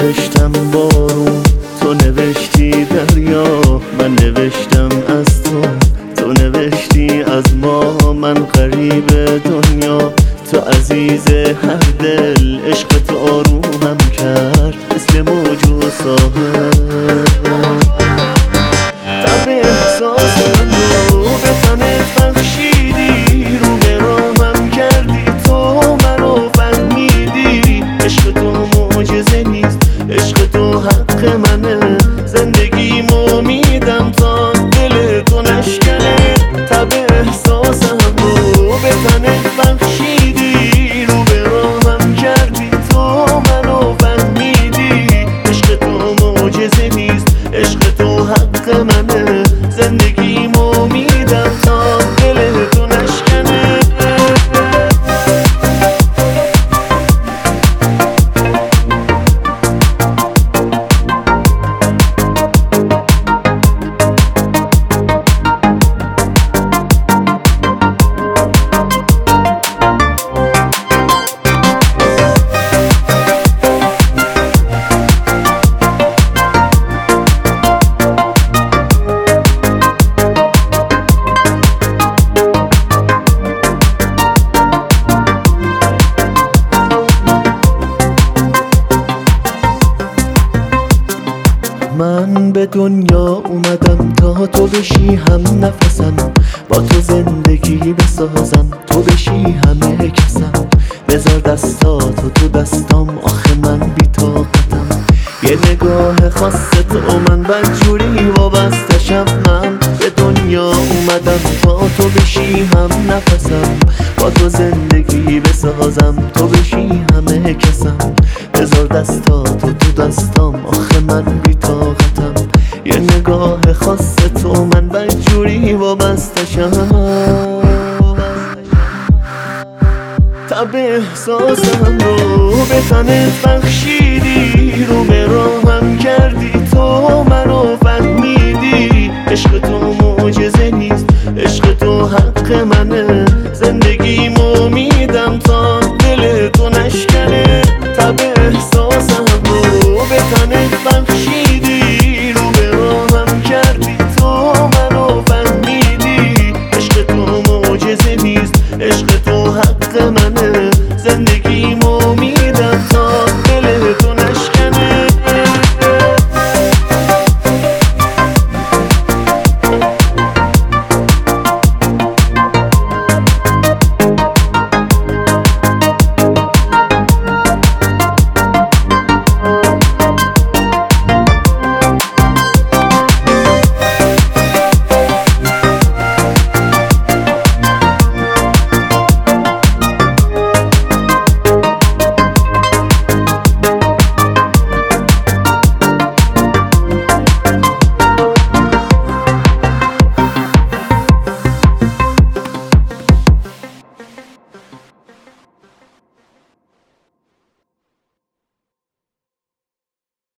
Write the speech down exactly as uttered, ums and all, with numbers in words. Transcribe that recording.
نوشتم بارون، تو نوشتی دریا، من نوشتم از تو، تو نوشتی از ما، من غریب دنیا. تو عزیز هر دل، عشق تو آرومم کرد مثل موج و ساحل. تب احساس من رو به تنت بخشیدی، رو به راهم کردی، تو منو فهمیدی. عشق تو معجزه نیست، عشق تو حق منه، زندگیمو میدم تا دل تو نشکنه. تب احساسم رو به تنت بخشیدی، رو به راهم کردی، تو منو فهمیدی. عشق تو معجزه نیست، عشق تو حق منه، زندگیمو میدم تا دل تو نشکنه. من به دنیا اومدم تا تو بشی هم نفسم، با تو زندگی بسازم، تو بشی همه کسم. بذار دستاتو تو دستام، آخه من بی طاقتم. یه نگاه خاص تو من بدجوری وابستشم. من به دنیا اومدم تا تو بشی هم نفسم، با تو زندگی بسازم، تو بشی همه کسم. بذار دستاتو تو دستام، آخه من بی طاقتم. یه نگاه خاص تو من بدجوری وابستشم. تب احساسم رو به تنت بخشیدی، رو به راهم کردی، تو منو فهمیدی. عشق تو معجزه نیست، عشق تو حق منه، زندگیمو میدم تا دل تو نشکنه. تب احساسم رو به تنت بخشیدی،